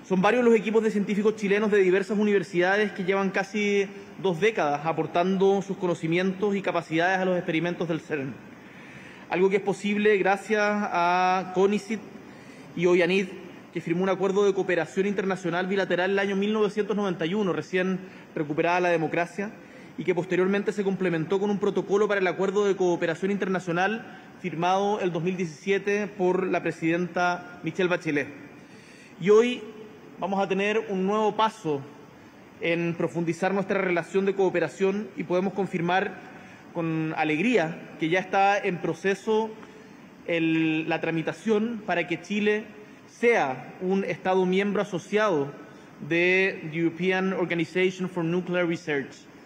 Son varios los equipos de científicos chilenos de diversas universidades que llevan casi 2 décadas aportando sus conocimientos y capacidades a los experimentos del CERN. Algo que es posible gracias a CONICIT y OIANID, que firmó un acuerdo de cooperación internacional bilateral el año 1991, recién recuperada la democracia, y que posteriormente se complementó con un protocolo para el acuerdo de cooperación internacional firmado el 2017 por la presidenta Michelle Bachelet. Y hoy vamos a tener un nuevo paso en profundizar nuestra relación de cooperación y podemos confirmar con alegría que ya está en proceso la tramitación para que Chile sea un Estado miembro asociado de the European Organization for Nuclear Research.